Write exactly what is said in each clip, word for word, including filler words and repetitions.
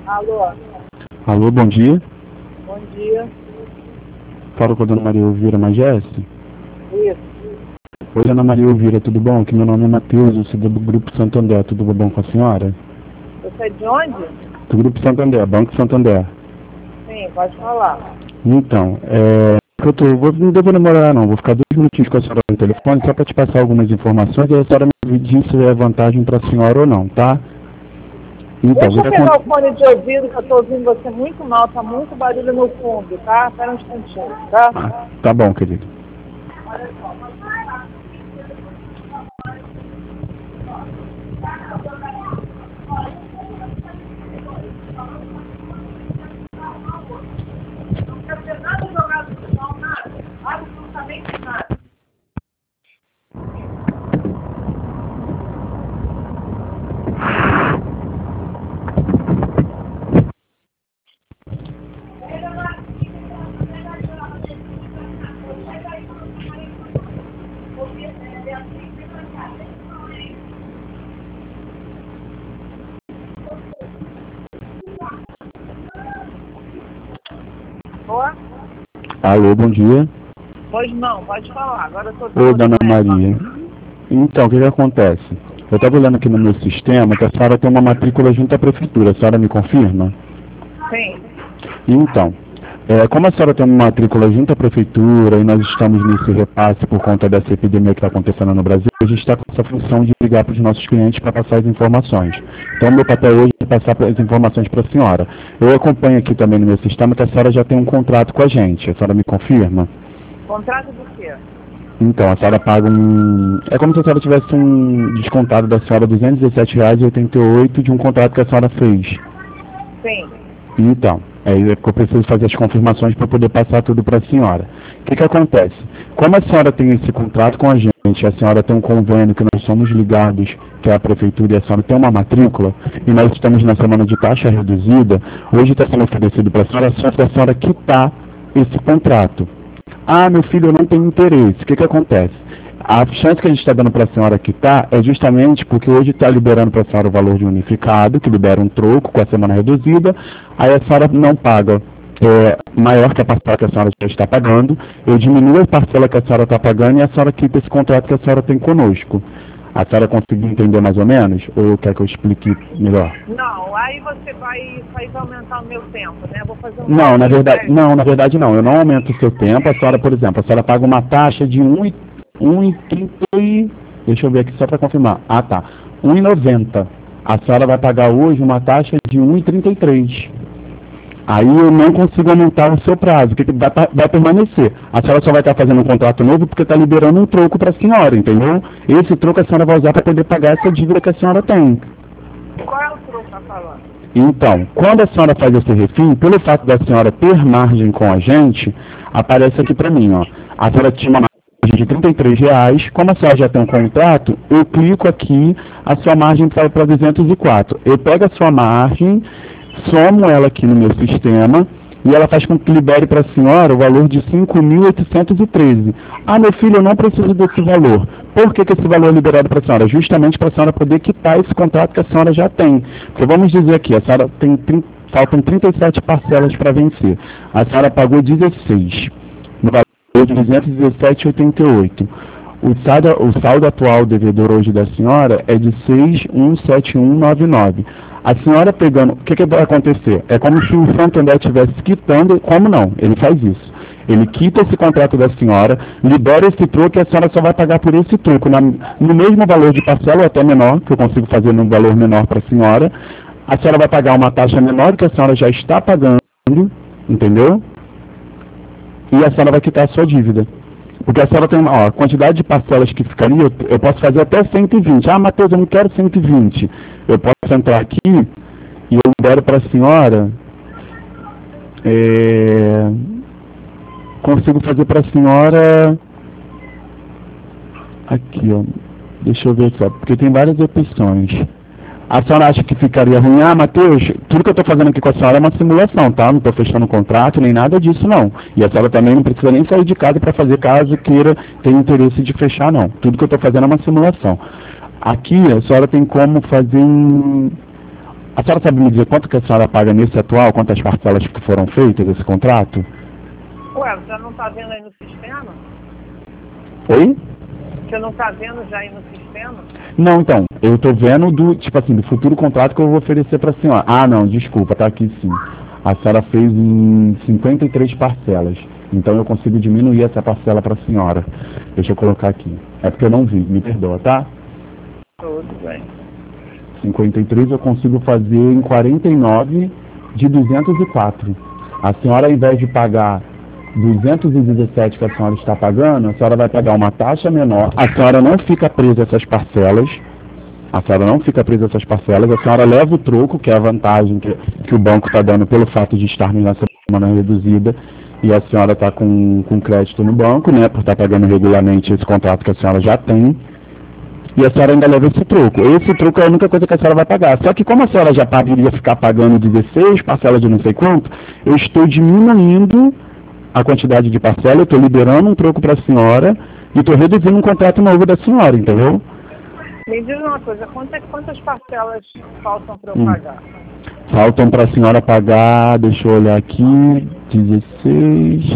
Alô? Alô, bom dia. Bom dia. Falo com a dona Maria Elvira Mageste. Isso. Oi, dona Maria Elvira, tudo bom? Que meu nome é Matheus, eu sou do Grupo Santander, tudo bom com a senhora? Você é de onde? Do Grupo Santander, Banco Santander. Sim, pode falar. Então, é... Eu tô, vou, não devo demorar não, vou ficar dois minutinhos com a senhora no telefone só para te passar algumas informações e a senhora me diz se é vantagem para a senhora ou não, tá? Então, Deixa eu vou pegar cont... o fone de ouvido que eu tô ouvindo você muito mal, tá muito barulho no fundo, tá? Espera um instantinho, tá? ah, tá bom, querido. Não quero ter nada jogado no chão, nada. Absolutamente nada. Boa? Alô, bom dia. Pois não, pode falar. Agora eu tô Oi, dona Maria. Então, o que que acontece? Eu estava olhando aqui no meu sistema que a senhora tem uma matrícula junto à prefeitura, a senhora me confirma? Sim. Então, é, como a senhora tem uma matrícula junto à prefeitura e nós estamos nesse repasse por conta dessa epidemia que está acontecendo no Brasil, a gente está com essa função de ligar para os nossos clientes para passar as informações. Então, meu papel hoje é passar as informações para a senhora. Eu acompanho aqui também no meu sistema que a senhora já tem um contrato com a gente. A senhora me confirma? Contrato do quê? Então, a senhora paga um... É como se a senhora tivesse um descontado da senhora duzentos e dezessete reais e oitenta e oito centavos de um contrato que a senhora fez. Sim. Então, é aí que eu preciso fazer as confirmações para poder passar tudo para a senhora. O que que acontece? Como a senhora tem esse contrato com a gente, a senhora tem um convênio que nós somos ligados, que é a prefeitura, e a senhora tem uma matrícula, e nós estamos na semana de taxa reduzida, hoje está sendo oferecido para a senhora a chance da senhora quitar esse contrato. Ah, meu filho, eu não tenho interesse. O que que acontece? A chance que a gente está dando para a senhora quitar é justamente porque hoje está liberando para a senhora o valor de unificado, que libera um troco com a semana reduzida, aí a senhora não paga é, maior que a parcela que a senhora já está pagando, eu diminuo a parcela que a senhora está pagando e a senhora quita esse contrato que a senhora tem conosco. A senhora conseguiu entender mais ou menos? Ou quer que eu explique melhor? Não, aí você vai, isso aí vai aumentar o meu tempo, né? Vou fazer um Não, na cálculo, verdade, né? não, na verdade não. Eu não aumento o seu tempo. A senhora, por exemplo, a senhora paga uma taxa de um e trinta e... Deixa eu ver aqui só para confirmar. Ah, tá. um e noventa. A senhora vai pagar hoje uma taxa de um e trinta e três. Aí eu não consigo aumentar o seu prazo, que vai, vai permanecer. A senhora só vai estar fazendo um contrato novo porque está liberando um troco para a senhora, entendeu? Esse troco a senhora vai usar para poder pagar essa dívida que a senhora tem. Qual é o troco que tá falando? Então, quando a senhora faz esse refim, pelo fato da senhora ter margem com a gente, aparece aqui para mim, ó. A senhora tinha uma margem de trinta e três reais, como a senhora já tem um contrato, eu clico aqui, a sua margem sai para duzentos e quatro. Eu pego a sua margem, somo ela aqui no meu sistema e ela faz com que libere para a senhora o valor de cinco mil oitocentos e treze. Ah, meu filho, eu não preciso desse valor. Por que que esse valor é liberado para a senhora? Justamente para a senhora poder quitar esse contrato que a senhora já tem. Porque vamos dizer aqui, a senhora tem, tem faltam trinta e sete parcelas para vencer. A senhora pagou dezesseis, no valor de duzentos e dezessete reais e oitenta e oito centavos. O saldo, o saldo atual devedor hoje da senhora é de seis mil cento e setenta e um reais e noventa e nove centavos. A senhora pegando, o que que vai acontecer? É como se o Santander estivesse quitando, como não? Ele faz isso. Ele quita esse contrato da senhora, libera esse troco e a senhora só vai pagar por esse troco. Na, no mesmo valor de parcela ou até menor, que eu consigo fazer num valor menor para a senhora, a senhora vai pagar uma taxa menor que a senhora já está pagando, entendeu? E a senhora vai quitar a sua dívida. Porque a senhora tem uma, ó, a quantidade de parcelas que ficaria, eu, eu posso fazer até cento e vinte. Ah, Matheus, eu não quero cento e vinte. Eu posso entrar aqui e eu libero para a senhora, é, consigo fazer para a senhora, aqui, ó, deixa eu ver só, porque tem várias opções. A senhora acha que ficaria ruim? Ah, Matheus, tudo que eu estou fazendo aqui com a senhora é uma simulação, tá? Não estou fechando contrato, nem nada disso, não. E a senhora também não precisa nem sair de casa para fazer caso queira ter interesse de fechar, não. Tudo que eu estou fazendo é uma simulação. Aqui, a senhora tem como fazer um... A senhora sabe me dizer quanto que a senhora paga nesse atual, quantas parcelas que foram feitas desse contrato? Ué, você não está vendo aí no sistema? Oi? Você não está vendo já aí no sistema? Não, então, eu tô vendo do, tipo assim, do futuro contrato que eu vou oferecer pra senhora. Ah, não, desculpa, tá aqui sim. A senhora fez em cinquenta e três parcelas. Então eu consigo diminuir essa parcela pra senhora. Deixa eu colocar aqui. É porque eu não vi, me perdoa, tá? Tudo bem. cinquenta e três eu consigo fazer em quarenta e nove de duzentos e quatro. A senhora, ao invés de pagar duzentos e dezessete que a senhora está pagando, a senhora vai pagar uma taxa menor. A senhora não fica presa a essas parcelas. A senhora não fica presa a essas parcelas. A senhora leva o troco, que é a vantagem que, que o banco está dando pelo fato de estarmos nessa semana reduzida. E a senhora está com, com crédito no banco, né, por estar pagando regularmente esse contrato que a senhora já tem. E a senhora ainda leva esse troco. Esse troco é a única coisa que a senhora vai pagar. Só que como a senhora já poderia ficar pagando dezesseis parcelas de não sei quanto, eu estou diminuindo a quantidade de parcela, eu estou liberando um troco para a senhora e estou reduzindo um contrato novo da senhora, entendeu? Me diz uma coisa, quantas, quantas parcelas faltam para eu Hum. pagar? Faltam para a senhora pagar, deixa eu olhar aqui, dezesseis,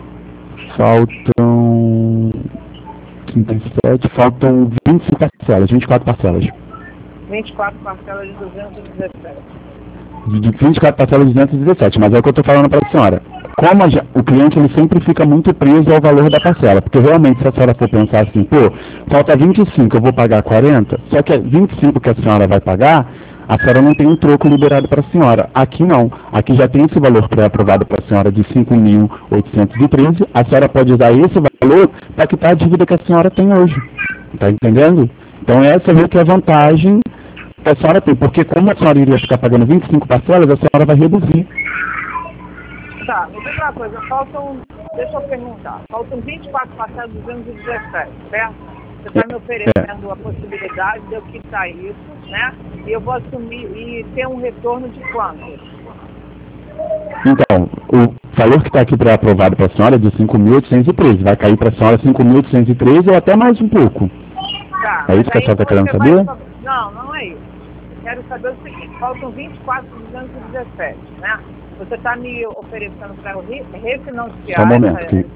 faltam trinta e sete, faltam vinte e cinco parcelas, vinte e quatro parcelas. vinte e quatro parcelas de duzentos e dezessete. De vinte e quatro parcelas de duzentos e dezessete, mas é o que eu estou falando para a senhora. Como a, o cliente ele sempre fica muito preso ao valor da parcela, porque realmente se a senhora for pensar assim, pô, falta vinte e cinco, eu vou pagar quarenta, só que vinte e cinco que a senhora vai pagar, a senhora não tem um troco liberado para a senhora. Aqui não, aqui já tem esse valor pré-aprovado para a senhora de cinco mil oitocentos e treze, a senhora pode usar esse valor para quitar a dívida que a senhora tem hoje, tá entendendo? Então essa é que é a vantagem que a senhora tem, porque como a senhora iria ficar pagando vinte e cinco parcelas, a senhora vai reduzir. Tá, me diz uma coisa, faltam, deixa eu perguntar, faltam vinte e quatro parcelas de duzentos e dezessete, certo? Você está me oferecendo a possibilidade de eu quitar isso, né? E eu vou assumir e ter um retorno de quanto? Então, o valor que está aqui pré-aprovado para a senhora é de cinco mil oitocentos e treze, vai cair para a senhora cinco mil oitocentos e treze ou até mais um pouco. Tá, É isso que a senhora está querendo você saber? vai... Não, não é isso. Eu quero saber o seguinte, faltam vinte e quatro de duzentos e dezessete, né? Você está me oferecendo para eu re refinanciar... Só um momento. Essa... Que...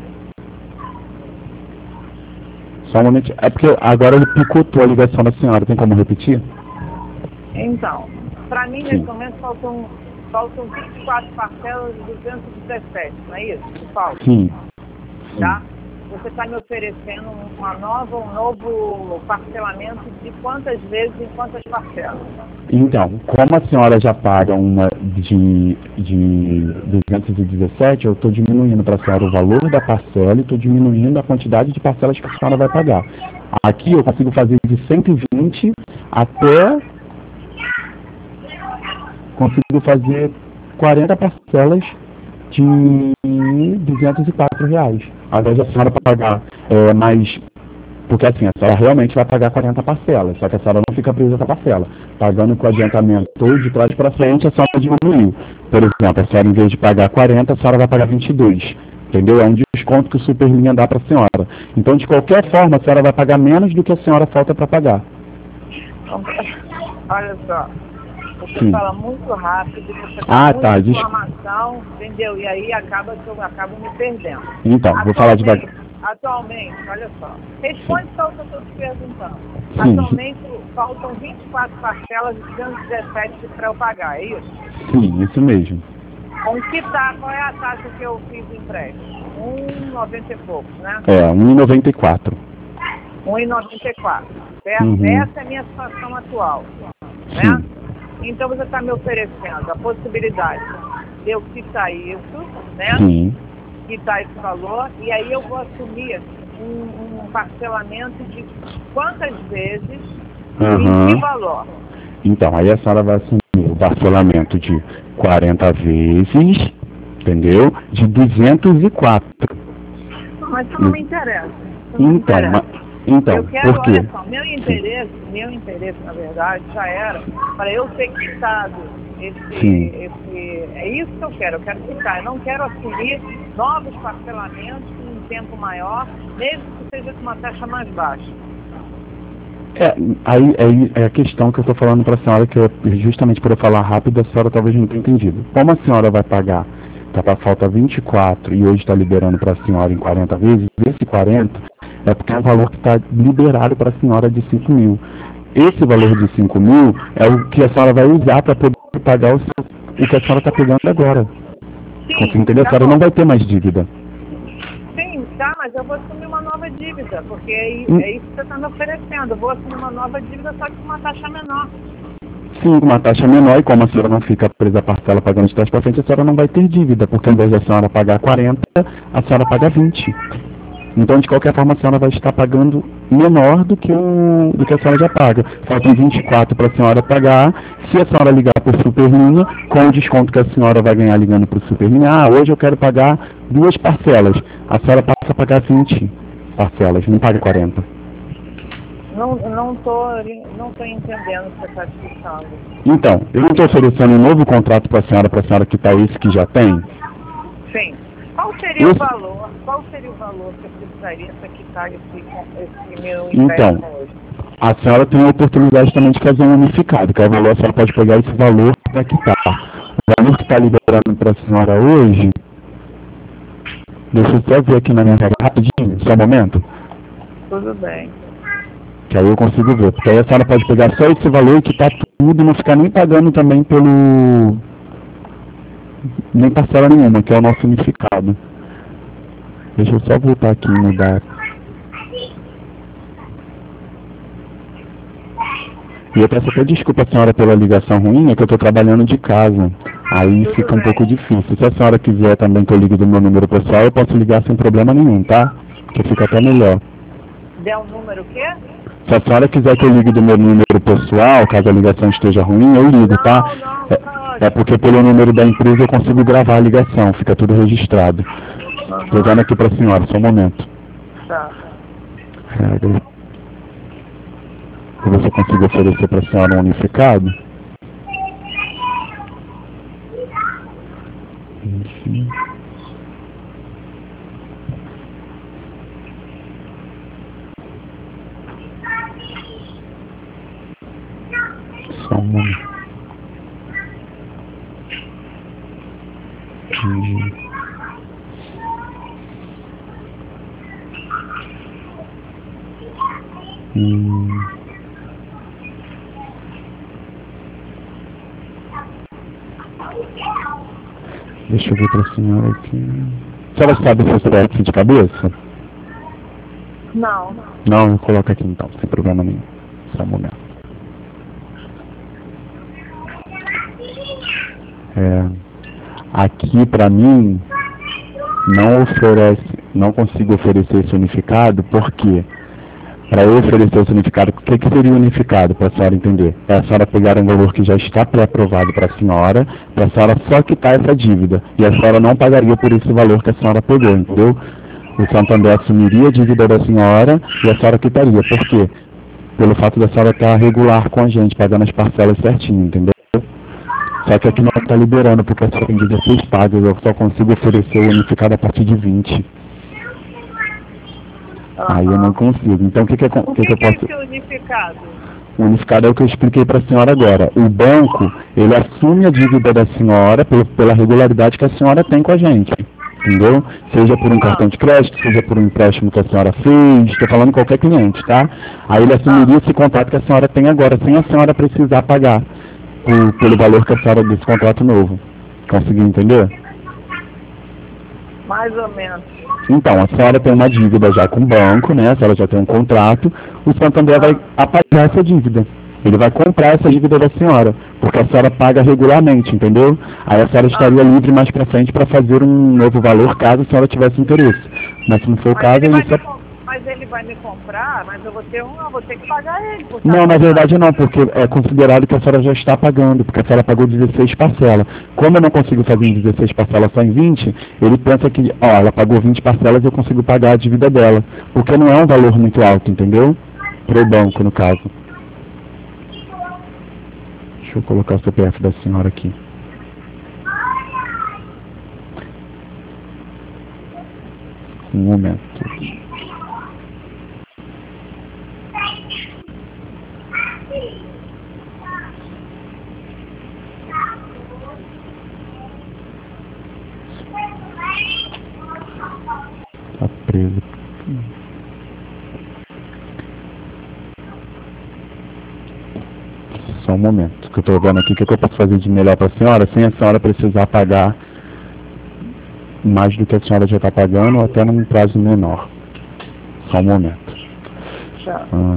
Só um momento. É porque agora ele picotou a ligação da senhora. Tem como repetir? Então, para mim, Sim. nesse momento, faltam, faltam vinte e quatro parcelas de duzentos e dezessete, não é isso? Que falta, Sim. tá? Você está me oferecendo uma nova, um novo parcelamento de quantas vezes em quantas parcelas? Então, como a senhora já paga uma de, de duzentos e dezessete, eu estou diminuindo para a senhora o valor da parcela e estou diminuindo a quantidade de parcelas que a senhora vai pagar. Aqui eu consigo fazer de cento e vinte até... Consigo fazer quarenta parcelas de duzentos e quatro reais. Ao invés da senhora pagar é, mais... Porque assim, a senhora realmente vai pagar quarenta parcelas, só que a senhora não fica presa essa parcela. Pagando com o adiantamento todo de trás para frente, a senhora diminuiu. Por exemplo, a senhora em vez de pagar quarenta, a senhora vai pagar vinte e dois. Entendeu? É um desconto que o Superlinha dá para a senhora. Então, de qualquer forma, a senhora vai pagar menos do que a senhora falta para pagar. Olha só, você Sim. fala muito rápido, você Ah, tem tá, muita des... informação, entendeu? E aí acaba que eu acabo me perdendo. Então, vou falar devagar. Atualmente, olha só, responde só o que eu estou te perguntando. Sim. Atualmente faltam vinte e quatro parcelas de duzentos e dezessete para eu pagar, é isso? Sim, isso mesmo. Com que tá, qual é a taxa que eu fiz o empréstimo? um vírgula noventa e poucos, né? É, um vírgula noventa e quatro. um vírgula noventa e quatro, certo? Uhum. Essa é a minha situação atual, né? Sim. Então você está me oferecendo a possibilidade de eu quitar isso, né? Sim. Quitar esse valor, e aí eu vou assumir um, um parcelamento de quantas vezes Uhum. em que valor? Então, aí a senhora vai assumir o parcelamento de quarenta vezes, entendeu? De duzentos e quatro. Mas isso não me interessa. Isso não me Então, interessa. ma- então, Eu quero, por quê? olha só, meu interesse, meu interesse, na verdade, já era para eu ter quitado esse, Sim. esse. É isso que eu quero, eu quero quitar. Eu não quero assumir novos parcelamentos em um tempo maior, mesmo que seja com uma taxa mais baixa. É, aí, aí é a questão que eu estou falando para a senhora, que eu, justamente por eu falar rápido, a senhora talvez não tenha entendido. Como a senhora vai pagar, tá para falta vinte e quatro e hoje está liberando para a senhora em quarenta vezes, esse quarenta é porque é um valor que está liberado para a senhora de cinco mil. Esse valor de cinco mil é o que a senhora vai usar para poder pagar o, seu, o que a senhora está pegando agora. Consegue Sim, entender? A tá senhora bom. não vai ter mais dívida. Sim, tá, mas eu vou assumir uma nova dívida, porque é, Hum. é isso que você está me oferecendo. Eu vou assumir uma nova dívida, só que com uma taxa menor. Sim, uma taxa menor, e como a senhora não fica presa a parcela pagando de trás para frente, a senhora não vai ter dívida, porque ao invés da senhora pagar quarenta, a senhora paga vinte. Então, de qualquer forma, a senhora vai estar pagando menor do que, o, do que a senhora já paga. Faltam vinte e quatro para a senhora pagar. Se a senhora ligar para o Superlinha, com o desconto que a senhora vai ganhar ligando para o Superlinha, ah, hoje eu quero pagar duas parcelas. A senhora passa a pagar vinte parcelas, não paga quarenta. Não, não tô, não tô entendendo o que você está explicando. Então, eu não estou oferecendo um novo contrato para a senhora, para a senhora quitar esse que já tem? Sim. Qual seria Esse... o valor? Qual seria o valor que eu precisaria para quitar esse, esse meu Então, empréstimo hoje? a senhora tem a oportunidade também de fazer um unificado, que é o valor, a senhora pode pegar esse valor para quitar. O valor que está liberando para a senhora hoje, deixa eu só ver aqui na minha regra rapidinho, só um momento, Tudo bem. que aí eu consigo ver. Porque aí a senhora pode pegar só esse valor e quitar tudo e não ficar nem pagando também pelo... nem parcela nenhuma, que é o nosso unificado. Deixa eu só voltar aqui e mudar. E eu peço até desculpa a senhora pela ligação ruim, é que eu estou trabalhando de casa. Aí Tudo fica um bem. pouco difícil. Se a senhora quiser também que eu ligue do meu número pessoal, eu posso ligar sem problema nenhum, tá? Que fica até melhor. Der um número o quê? Se a senhora quiser que eu ligue do meu número pessoal, caso a ligação esteja ruim, eu ligo, tá? Não, não, tá É, é porque pelo número da empresa eu consigo gravar a ligação, fica tudo registrado. Estou dando aqui para a senhora, só um momento. Tá. Regra. Se você conseguir oferecer para a senhora um unificado. Enfim. Só um momento. Entendi. Hum. Deixa eu ver para a senhora aqui. A senhora sabe se você aqui de cabeça? Não. Não, eu coloco aqui então, sem problema nenhum. Só um momento. É, aqui para mim não oferece, não consigo oferecer esse unificado, porque para eu oferecer esse unificado, o que, que seria unificado, para a senhora entender? É a senhora pegar um valor que já está pré-aprovado para a senhora, para a senhora só quitar essa dívida, e a senhora não pagaria por esse valor que a senhora pegou, entendeu? O Santander assumiria a dívida da senhora e a senhora quitaria. Por quê? Pelo fato da senhora estar regular com a gente, pagando as parcelas certinho, entendeu? Só que aqui não está liberando, porque a senhora tem dezesseis pagas, eu só consigo oferecer o unificado a partir de vinte. Aí eu não consigo. Então o que, que, é, O que, que, que eu que é posso... esse unificado? O unificado é o que eu expliquei para a senhora agora. O banco, ele assume a dívida da senhora pelo, pela regularidade que a senhora tem com a gente. Entendeu? Seja por um cartão de crédito, seja por um empréstimo que a senhora fez, estou falando qualquer cliente, tá? Aí ele assumiria esse contrato que a senhora tem agora, sem a senhora precisar pagar por, pelo valor que a senhora desse contrato novo. Conseguiu entender? Mais ou menos. Então, a senhora tem uma dívida já com o banco, né? A senhora já tem um contrato, o Santander vai apagar essa dívida. Ele vai comprar essa dívida da senhora, porque a senhora paga regularmente, entendeu? Aí a senhora estaria livre mais para frente para fazer um novo valor, caso a senhora tivesse interesse. Mas se não for o Mas caso, ele, ele vai só... me, com- mas ele vai me comprar, mas eu vou ter um, eu vou ter que pagar ele. por Não, estar na verdade comprando. não, porque é considerado que a senhora já está pagando, porque a senhora pagou dezesseis parcelas. Como eu não consigo fazer em dezesseis parcelas só em vinte, ele pensa que, ó, ela pagou vinte parcelas, eu consigo pagar a dívida dela. Porque não é um valor muito alto, entendeu? Para o banco, no caso. Deixa eu colocar o C P F da senhora aqui. Um momento. presa. Só um momento, que eu estou vendo aqui o que, que eu posso fazer de melhor para a senhora, sem a senhora precisar pagar mais do que a senhora já está pagando, ou até num prazo menor. Só um momento. Tá. Ah.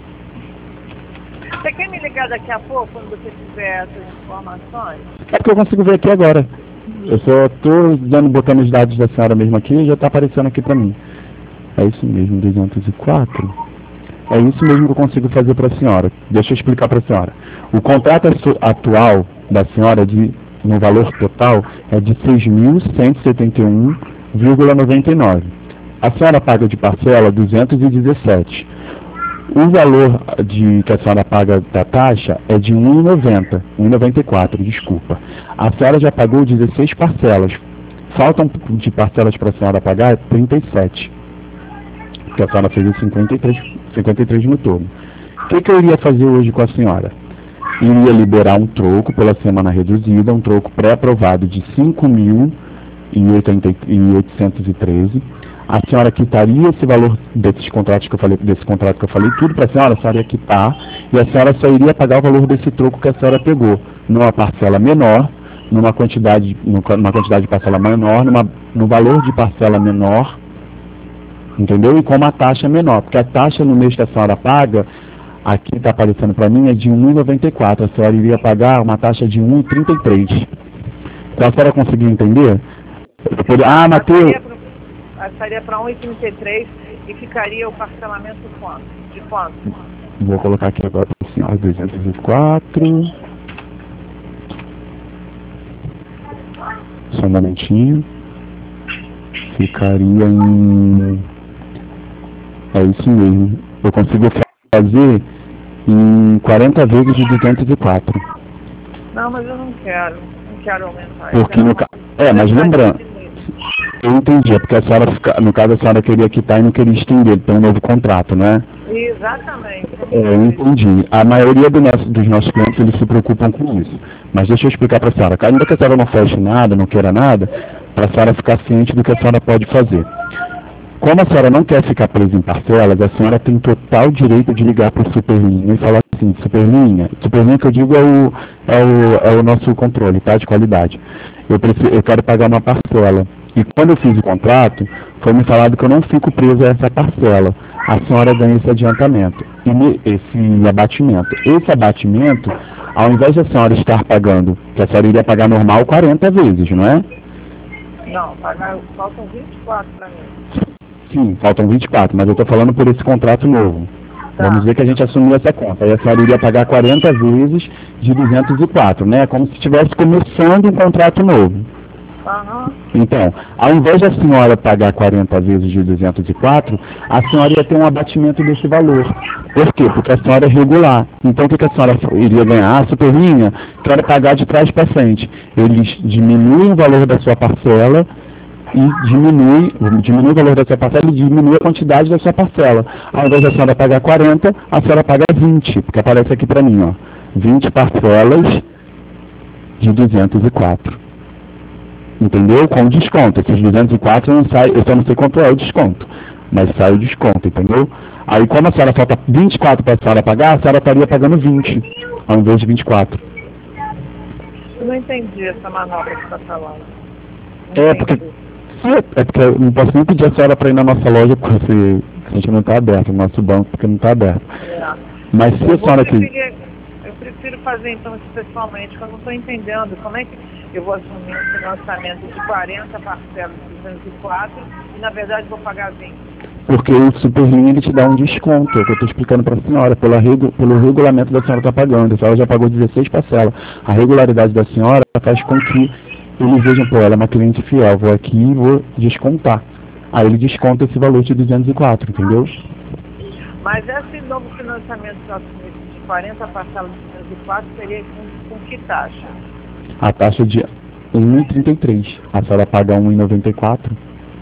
Você quer me ligar daqui a pouco, quando você tiver essas informações? É porque eu consigo ver aqui agora. Eu só estou dando, botando os dados da senhora mesmo aqui e já está aparecendo aqui para mim. É isso mesmo, duzentos e quatro. É isso mesmo que eu consigo fazer para a senhora. Deixa eu explicar para a senhora. O contrato atual da senhora, de, no valor total, é de seis mil cento e setenta e um vírgula noventa e nove. A senhora paga de parcela duzentos e dezessete. O valor de, que a senhora paga da taxa é de um real e noventa centavos, um real e noventa e quatro, desculpa. A senhora já pagou dezesseis parcelas. Faltam de parcelas para a senhora pagar trinta e sete. Porque a senhora fez cinquenta e três, cinquenta e três no todo. O que, que eu iria fazer hoje com a senhora? Iria liberar um troco pela semana reduzida, um troco pré-aprovado de cinco mil oitocentos e treze. A senhora quitaria esse valor desses contratos que eu falei, desse contrato que eu falei, tudo para a senhora, a senhora ia quitar, e a senhora só iria pagar o valor desse troco que a senhora pegou, numa parcela menor, numa quantidade, numa quantidade de parcela menor, numa, no valor de parcela menor, entendeu? E com uma taxa menor, porque a taxa no mês que a senhora paga, aqui está aparecendo para mim, é de um real e noventa e quatro, a senhora iria pagar uma taxa de um real e trinta e três. Então a senhora conseguiu entender? Poderia... Ah, Matheus... Estaria para um real e trinta e três e ficaria o parcelamento quanto? De quanto? Vou colocar aqui agora para a senhora, duzentos e quatro. Só um momentinho. Ficaria em... É isso mesmo. Eu consigo fazer em quarenta vezes de duzentos e quatro. Não, mas eu não quero. Não quero aumentar. Porque no caso... É, mas lembrando... Eu entendi, é porque a senhora, no caso a senhora queria quitar e não queria estender, tem um novo contrato, né? Exatamente. É, eu entendi. A maioria do nosso, dos nossos clientes, eles se preocupam com isso. Mas deixa eu explicar para a senhora. Ainda que a senhora não feche nada, não queira nada, para a senhora ficar ciente do que a senhora pode fazer. Como a senhora não quer ficar presa em parcelas, a senhora tem total direito de ligar para o Superlinha e falar assim, Superlinha, Superlinha que eu digo é o, é o, é o nosso controle, tá, de qualidade. Eu, preciso, eu quero pagar uma parcela. E quando eu fiz o contrato, foi me falado que eu não fico preso a essa parcela. A senhora ganha esse adiantamento, esse abatimento. Esse abatimento, ao invés de a senhora estar pagando, que a senhora iria pagar normal quarenta vezes, não é? Não, pagar, faltam vinte e quatro para mim. Sim, faltam vinte e quatro, mas eu estou falando por esse contrato novo. Tá. Vamos ver que a gente assumiu essa conta. Aí a senhora iria pagar quarenta vezes de duzentos e quatro, né? Como se estivesse começando um contrato novo. Uhum. Então, ao invés de a senhora pagar quarenta vezes de duzentos e quatro, a senhora ia ter um abatimento desse valor. Por quê? Porque a senhora é regular. Então, o que a senhora iria ganhar? A Superlinha quer pagar de trás para frente. Eles diminuem o valor da sua parcela e diminui, diminui o valor da sua parcela e diminui a quantidade da sua parcela. Ao invés da senhora pagar quarenta, a senhora paga vinte, porque aparece aqui para mim, ó, vinte parcelas de duzentos e quatro. Entendeu? Com desconto. Esses duzentos e quatro não sai, eu só não sei quanto é o desconto, mas sai o desconto, entendeu? Aí como a senhora falta vinte e quatro para a senhora pagar, a senhora estaria pagando vinte, ao invés de vinte e quatro. Eu não entendi essa manobra que você está falando. Não é porque, é porque eu não posso nem pedir a senhora para ir na nossa loja, porque a gente não está aberto, o nosso banco porque não está aberto. É. Mas se a senhora quiser... Eu prefiro fazer então isso pessoalmente, porque eu não estou entendendo como é que eu vou assumir um financiamento de quarenta parcelas de duzentos e quatro e na verdade vou pagar vinte. Porque o Superlinha ele te dá um desconto, é o que eu estou explicando para a senhora, pela regu, pelo regulamento da senhora está pagando. A senhora já pagou dezesseis parcelas. A regularidade da senhora faz com que eles vejam, pô, ela é uma cliente fiel, vou aqui e vou descontar. Aí ele desconta esse valor de duzentos e quatro, entendeu? Mas esse novo financiamento que eu assumi de quarenta parcelas de duzentos e quatro seria com, com que taxa? A taxa de um real e trinta e três. A senhora paga um real e noventa e quatro.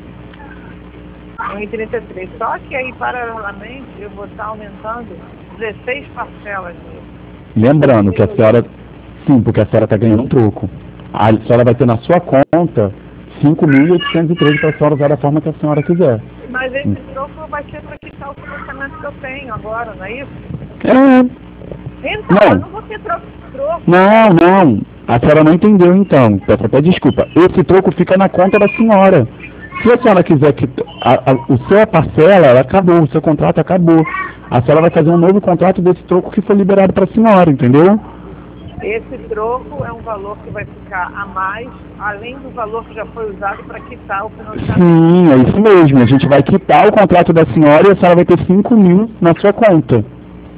um real e trinta e três. Só que aí, paralelamente, eu vou estar aumentando dezesseis parcelas. Lembrando que a senhora... Sim, porque a senhora está ganhando um troco. A senhora vai ter na sua conta cinco mil oitocentos e treze para a senhora usar da forma que a senhora quiser. Mas esse troco vai ser para quitar o financiamento que eu tenho agora, não é isso? É. Então, Não. eu não vou ter troco. troco. Não, não. A senhora não entendeu então. Peço até desculpa. Esse troco fica na conta da senhora. Se a senhora quiser que a, a, o seu parcela, ela acabou, o seu contrato acabou. A senhora vai fazer um novo contrato desse troco que foi liberado para a senhora, entendeu? Esse troco é um valor que vai ficar a mais, além do valor que já foi usado para quitar o financiamento. Sim, é isso mesmo. A gente vai quitar o contrato da senhora e a senhora vai ter cinco mil na sua conta.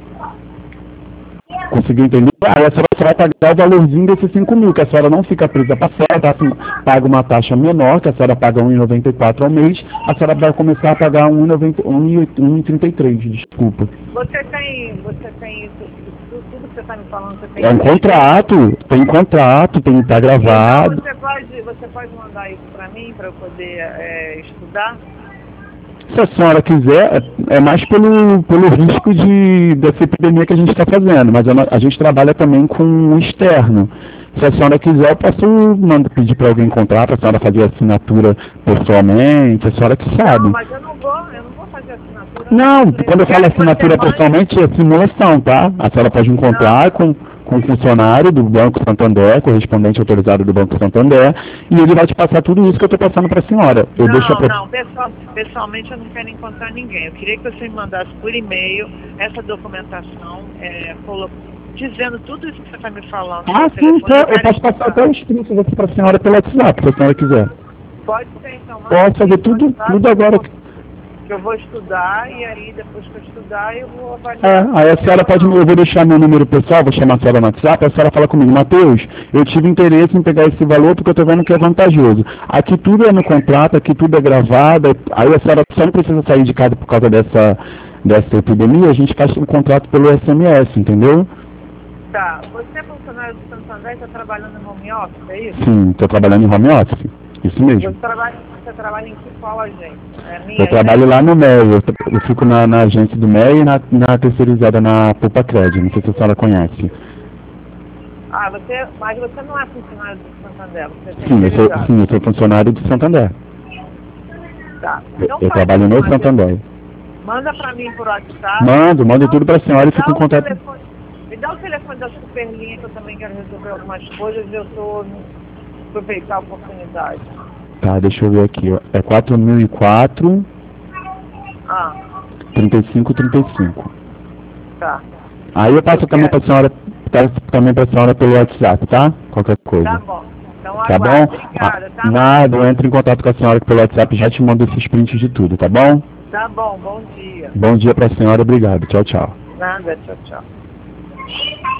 Conseguiu entender? Aí a senhora vai pagar o valorzinho desses cinco mil, que a senhora não fica presa a parcela, tá? Assim, paga uma taxa menor, que a senhora paga um real e noventa e quatro ao mês, a senhora vai começar a pagar um real e trinta e três, desculpa. Você tem, você tem isso, tudo, tudo que você está me falando, você tem... É um contrato, tem contrato, tem que estar gravado. Então, você pode, você pode mandar isso para mim, para eu poder é, estudar? Se a senhora quiser, é mais pelo, pelo risco de, dessa epidemia que a gente está fazendo, mas a, a gente trabalha também com um externo. Se a senhora quiser, eu posso mandar, pedir para alguém encontrar, para a senhora fazer a assinatura pessoalmente, a senhora que sabe. Não, mas eu não vou, eu não vou fazer assinatura. Não, quando eu falo assinatura pessoalmente, é simulação, tá? A senhora pode encontrar com, com um funcionário do Banco Santander, correspondente autorizado do Banco Santander, e ele vai te passar tudo isso que eu estou passando para a senhora. Eu não, deixo a... não, pessoal, pessoalmente eu não quero encontrar ninguém. Eu queria que você me mandasse por e-mail essa documentação, é, dizendo tudo isso que você está me falando. Ah, sim, tá. Eu posso passar até os prints aqui para a senhora pelo WhatsApp, se a senhora quiser. Pode ser, então. Posso fazer tudo, tudo agora. Que eu vou estudar e aí depois que eu estudar eu vou avaliar. É, aí a senhora pode, eu vou deixar meu número pessoal, vou chamar a senhora no WhatsApp, a senhora fala comigo, Matheus, eu tive interesse em pegar esse valor porque eu estou vendo que é vantajoso. Aqui tudo é no contrato, aqui tudo é gravado, aí a senhora só não precisa sair de casa por causa dessa, dessa epidemia, a gente faz o contrato pelo S M S, entendeu? Tá, você é funcionário do Santander e está trabalhando em home office, é isso? Sim, estou trabalhando em home office, isso mesmo. Você trabalha, você trabalha em que qual agência? É minha, eu trabalho lá no M E I, eu, eu fico na, na agência do M E I e na, na terceirizada na Poupa Crédito, não sei se a senhora conhece. Ah, você, mas você não é funcionário do Santander, você é sim, eu sou, sim, eu sou funcionário do Santander. Tá. Então, eu trabalho no Santander. Manda pra mim por WhatsApp. Mando, mando tudo pra senhora e fico em contato. Telefone, me dá o telefone da Superlinha que eu também quero resolver algumas coisas e eu tô aproveitar a oportunidade. Tá, deixa eu ver aqui, ó. É quatro mil e quatro, ah. trinta e cinco, trinta e cinco. Tá. Aí eu passo eu também pra senhora, passo também pra senhora pelo WhatsApp, tá? Qualquer coisa. Tá bom. Então, tá aguardo. bom? Obrigada, tá? Ah, nada, eu entro em contato com a senhora pelo WhatsApp e já te mando esses prints de tudo, tá bom? Tá bom, bom dia. Bom dia pra senhora, obrigado. Tchau, tchau. Nada, tchau, tchau.